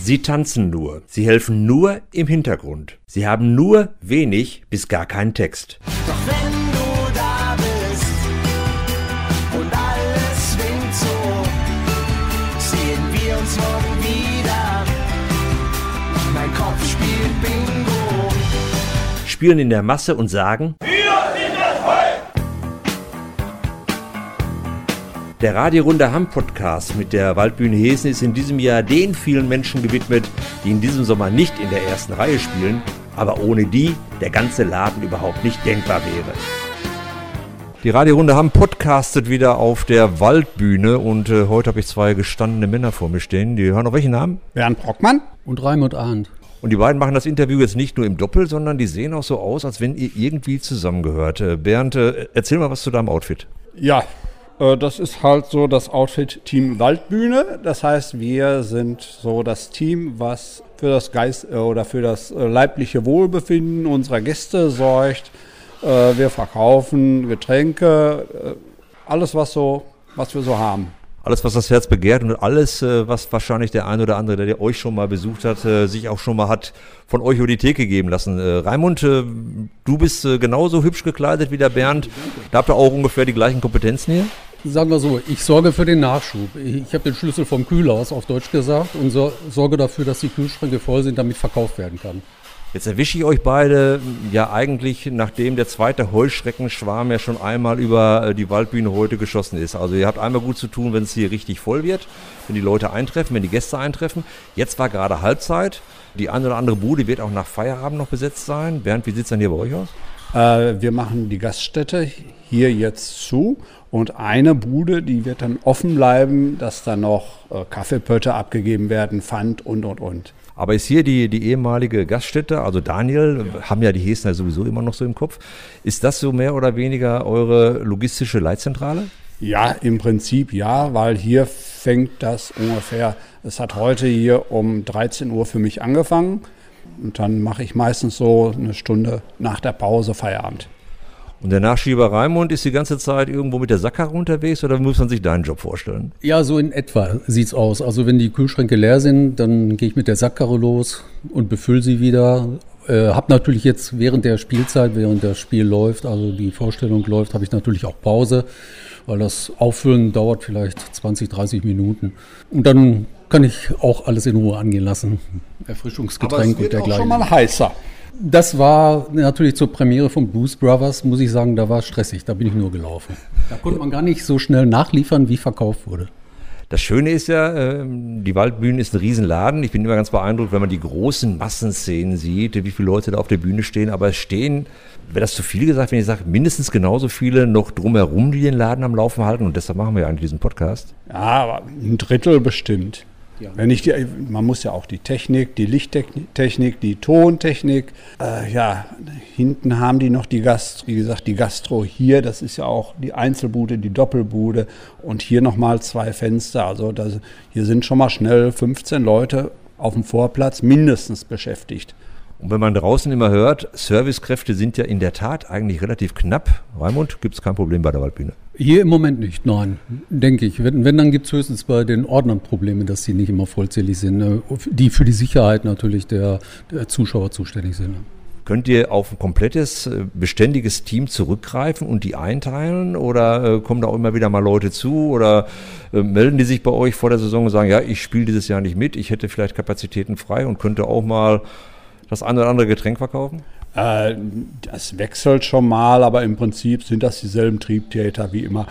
Sie tanzen nur, sie helfen nur im Hintergrund. Sie haben nur wenig bis gar keinen Text. Doch wenn du da bist und alles winkt so, sehen wir uns morgen wieder. Mein Kopf spielt Bingo. Spielen in der Masse und sagen: Der Radio-Runde Hamm-Podcast mit der Waldbühne Heeßen ist in diesem Jahr den vielen Menschen gewidmet, die in diesem Sommer nicht in der ersten Reihe spielen, aber ohne die der ganze Laden überhaupt nicht denkbar wäre. Die Radio-Runde Hamm podcastet wieder auf der Waldbühne und heute habe ich zwei gestandene Männer vor mir stehen. Die hören auf welchen Namen? Bernd Brockmann und Raimund Arndt. Und die beiden machen das Interview jetzt nicht nur im Doppel, sondern die sehen auch so aus, als wenn ihr irgendwie zusammengehört. Bernd, erzähl mal was zu deinem Outfit. Ja, das ist halt so das Outfit Team Waldbühne. Das heißt, wir sind so das Team, was für das für das leibliche Wohlbefinden unserer Gäste sorgt. Wir verkaufen Getränke, alles was wir so haben. Alles, was das Herz begehrt und alles, was wahrscheinlich der ein oder andere, der euch schon mal besucht hat, sich auch schon mal hat von euch über die Theke geben lassen. Raimund, du bist genauso hübsch gekleidet wie der Bernd. Da habt ihr auch ungefähr die gleichen Kompetenzen hier? Sagen wir so, ich sorge für den Nachschub. Ich habe den Schlüssel vom Kühlhaus auf Deutsch gesagt und sorge dafür, dass die Kühlschränke voll sind, damit verkauft werden kann. Jetzt erwische ich euch beide ja eigentlich, nachdem der zweite Heuschreckenschwarm ja schon einmal über die Waldbühne heute geschossen ist. Also ihr habt einmal gut zu tun, wenn es hier richtig voll wird, wenn die Leute eintreffen, wenn die Gäste eintreffen. Jetzt war gerade Halbzeit. Die eine oder andere Bude wird auch nach Feierabend noch besetzt sein. Bernd, wie sieht es denn hier bei euch aus? Wir machen die Gaststätte hier jetzt zu und eine Bude, die wird dann offen bleiben, dass dann noch Kaffeepötte abgegeben werden, Pfand und. Aber ist hier die ehemalige Gaststätte, also Daniel, haben ja die Heeßener sowieso immer noch so im Kopf. Ist das so mehr oder weniger eure logistische Leitzentrale? Ja, im Prinzip ja, weil hier fängt das ungefähr, es hat heute hier um 13 Uhr für mich angefangen und dann mache ich meistens so eine Stunde nach der Pause Feierabend. Und der Nachschieber Raimund ist die ganze Zeit irgendwo mit der Sackkarre unterwegs oder muss man sich deinen Job vorstellen? Ja, so in etwa sieht's aus. Also wenn die Kühlschränke leer sind, dann gehe ich mit der Sackkarre los und befülle sie wieder. Hab natürlich jetzt während der Spielzeit, während das Spiel läuft, also die Vorstellung läuft, habe ich natürlich auch Pause, weil das Auffüllen dauert vielleicht 20, 30 Minuten. Und dann kann ich auch alles in Ruhe angehen lassen. Erfrischungsgetränk und dergleichen. Aber es wird auch schon mal heißer. Das war natürlich zur Premiere von Blues Brothers, muss ich sagen, da war es stressig, da bin ich nur gelaufen. Da konnte man gar nicht so schnell nachliefern, wie verkauft wurde. Das Schöne ist ja, die Waldbühne ist ein Riesenladen. Ich bin immer ganz beeindruckt, wenn man die großen Massenszenen sieht, wie viele Leute da auf der Bühne stehen. Aber es stehen, wäre das zu viel gesagt, wenn ich sage, mindestens genauso viele noch drumherum, die den Laden am Laufen halten. Und deshalb machen wir ja eigentlich diesen Podcast. Ja, aber ein Drittel bestimmt. Ja. Man muss ja auch die Technik, die Lichttechnik, die Tontechnik. Hinten haben die noch die Gastro hier, das ist ja auch die Einzelbude, die Doppelbude und hier nochmal 2 Fenster. Also hier sind schon mal schnell 15 Leute auf dem Vorplatz mindestens beschäftigt. Und wenn man draußen immer hört, Servicekräfte sind ja in der Tat eigentlich relativ knapp. Raimund, gibt es kein Problem bei der Waldbühne? Hier im Moment nicht, nein, denke ich. Wenn dann gibt es höchstens bei den Ordnern Probleme, dass sie nicht immer vollzählig sind, die für die Sicherheit natürlich der Zuschauer zuständig sind. Könnt ihr auf ein komplettes, beständiges Team zurückgreifen und die einteilen oder kommen da auch immer wieder mal Leute zu oder melden die sich bei euch vor der Saison und sagen, ja, ich spiele dieses Jahr nicht mit, ich hätte vielleicht Kapazitäten frei und könnte auch mal das eine oder andere Getränk verkaufen? Das wechselt schon mal, aber im Prinzip sind das dieselben Triebtäter wie immer.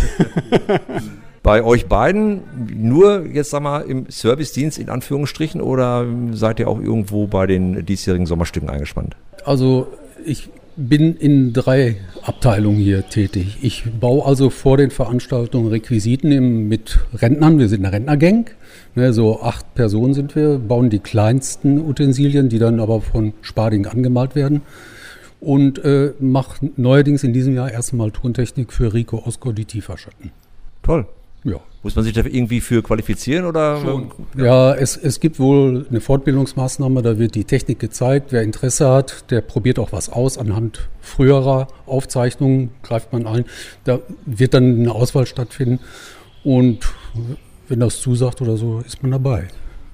Bei euch beiden nur jetzt sag mal im Servicedienst in Anführungsstrichen oder seid ihr auch irgendwo bei den diesjährigen Sommerstücken eingespannt? Also ich bin in 3 Abteilungen hier tätig. Ich baue also vor den Veranstaltungen Requisiten mit Rentnern. Wir sind eine Rentnergang. So 8 Personen sind wir, bauen die kleinsten Utensilien, die dann aber von Spading angemalt werden. Und mache neuerdings in diesem Jahr erstmal Tontechnik für Rico Osco, die Tieferschatten. Toll. Ja. Muss man sich da irgendwie für qualifizieren? Oder? Schon. Ja, es gibt wohl eine Fortbildungsmaßnahme, da wird die Technik gezeigt. Wer Interesse hat, der probiert auch was aus. Anhand früherer Aufzeichnungen greift man ein. Da wird dann eine Auswahl stattfinden und wenn das zusagt oder so, ist man dabei.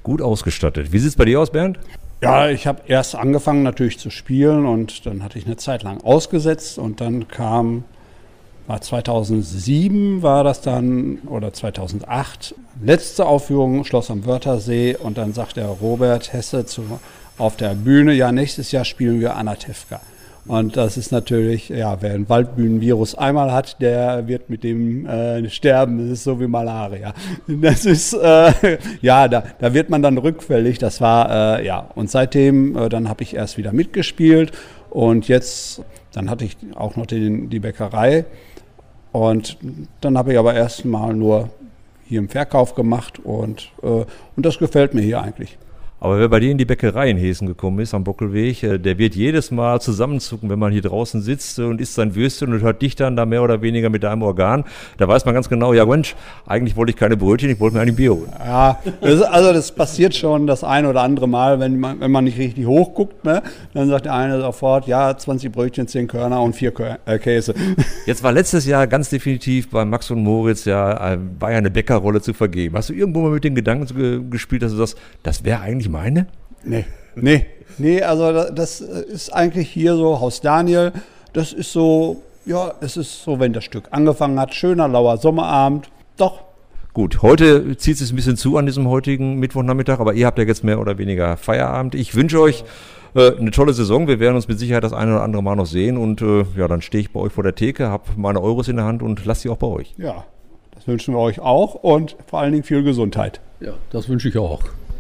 Gut ausgestattet. Wie sieht es bei dir aus, Bernd? Ja, ich habe erst angefangen natürlich zu spielen und dann hatte ich eine Zeit lang ausgesetzt und dann war 2007 war das dann oder 2008, letzte Aufführung, Schloss am Wörthersee und dann sagt der Robert Hesse auf der Bühne, ja, nächstes Jahr spielen wir Anatevka. Und das ist natürlich, ja, wer ein Waldbühnenvirus einmal hat, der wird mit dem sterben. Das ist so wie Malaria. Das ist, ja, da wird man dann rückfällig. Das war, ja, und seitdem, dann habe ich erst wieder mitgespielt und jetzt, dann hatte ich auch noch die Bäckerei und dann habe ich aber erst mal nur hier im Verkauf gemacht und das gefällt mir hier eigentlich. Aber wer bei dir in die Bäckerei in Heesen gekommen ist, am Bockelweg, der wird jedes Mal zusammenzucken, wenn man hier draußen sitzt und isst sein Würstchen und hört dich dann da mehr oder weniger mit deinem Organ. Da weiß man ganz genau, ja Mensch, eigentlich wollte ich keine Brötchen, ich wollte mir ein Bier holen. Ja, das passiert schon das ein oder andere Mal, wenn man nicht richtig hochguckt, ne? Dann sagt der eine sofort, ja, 20 Brötchen, 10 Körner und 4 Käse. Jetzt war letztes Jahr ganz definitiv bei Max und Moritz war ja eine Bäckerrolle zu vergeben. Hast du irgendwo mal mit den Gedanken gespielt, dass du sagst, das wäre eigentlich meine? Nee, also das ist eigentlich hier so Haus Daniel, das ist so, ja, es ist so, wenn das Stück angefangen hat, schöner, lauer Sommerabend, doch. Gut, heute zieht es ein bisschen zu an diesem heutigen Mittwochnachmittag, aber ihr habt ja jetzt mehr oder weniger Feierabend. Ich wünsche euch eine tolle Saison, wir werden uns mit Sicherheit das eine oder andere Mal noch sehen und ja, dann stehe ich bei euch vor der Theke, habe meine Euros in der Hand und lasse sie auch bei euch. Ja, das wünschen wir euch auch und vor allen Dingen viel Gesundheit. Ja, das wünsche ich auch.